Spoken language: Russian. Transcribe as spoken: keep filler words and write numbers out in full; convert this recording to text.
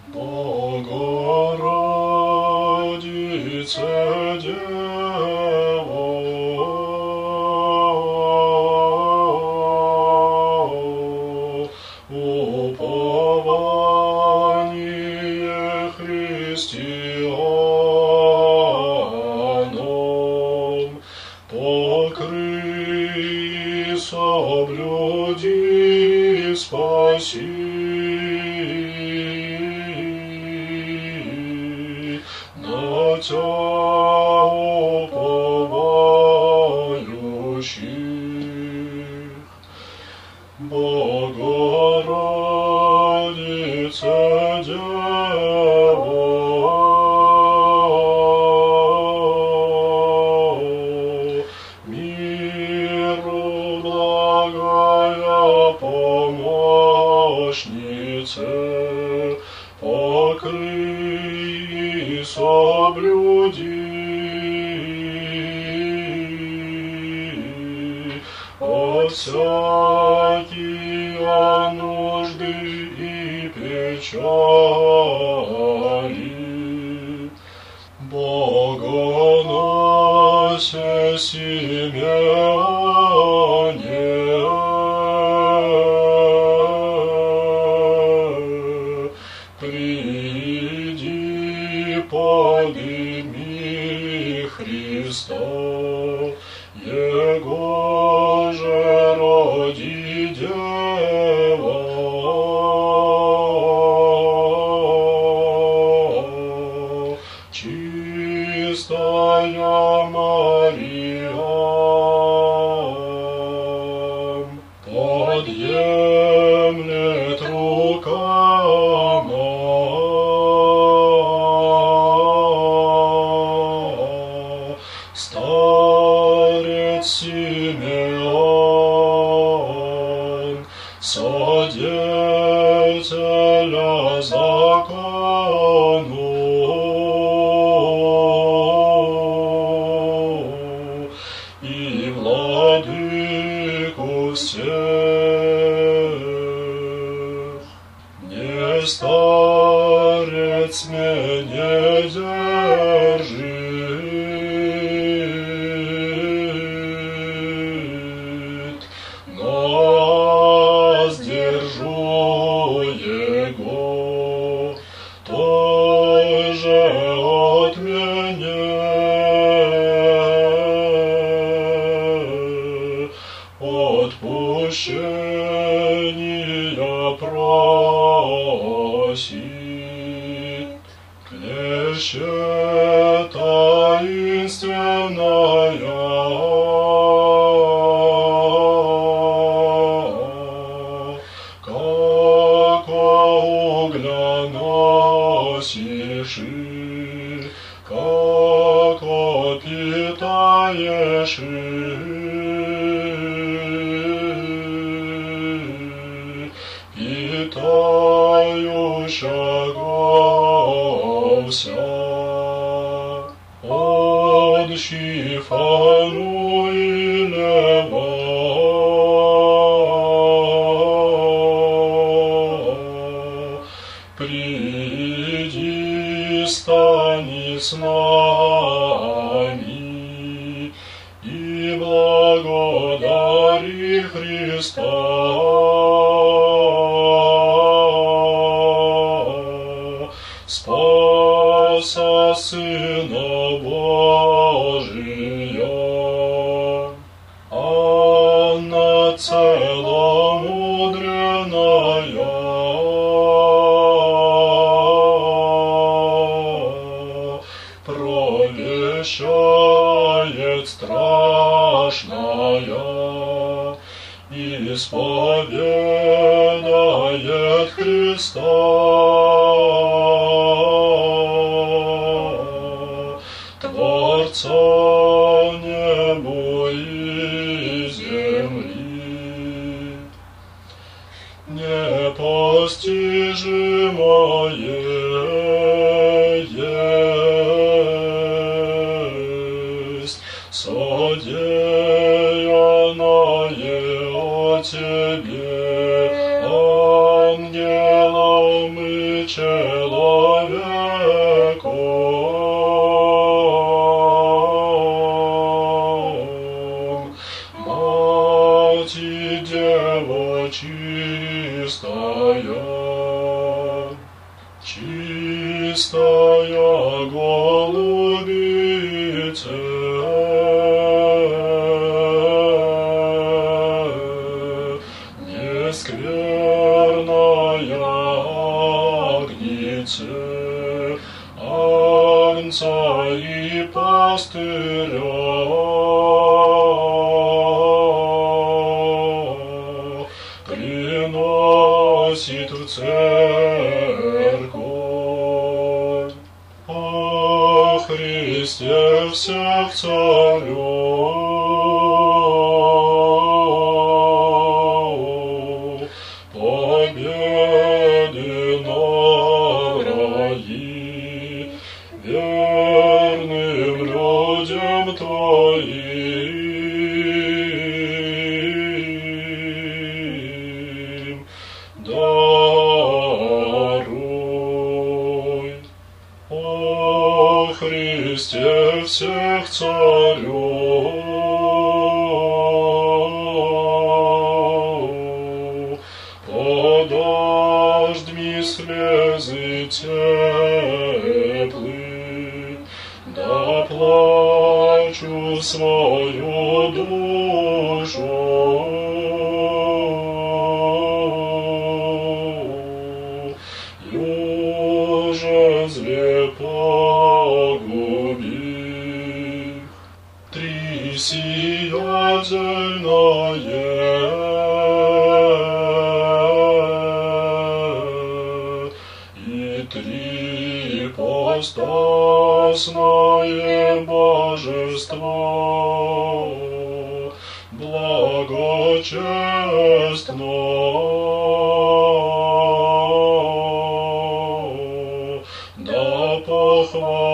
Богородице, Дево, упование христианам, покрый, соблюди, спаси. На Тя уповающих. Богородице, Дево, миру благая помощнице, покрый и соблюди от всякие нужды и печали. Богоносе Симеоне, приди, подними Христа, Его же роди Дева, чистая Мария, подъемлет рукам старец Симеон, содетеля закону, и владыку всех. Не старец меня держит, но сдержу его тоже от меня. Отпущения просит, клеще таинственная, как угля носишь, как питаешь, питающего вся. От Шифануилева приди, стань с нами и благодари Христа. Спаса Сына Божия, Анна целомудренная, провещает страшная, исповедает Христа, Творца небу и земли. Непостижимое есть содеянное о Тебе ангелом и человеком. Мать Дева чистая, чистая голубице, нескверная агнице, агнца и пастыря, приносит в церковь. О Христе всех царев, победы на враги, верным людям Твоим даруй. О Христе всех царев, под дождьми слезы теплы, да плачу свою душу, юже зле погуби. Три сиятельное и три постасное божество, благочестно, да похвалится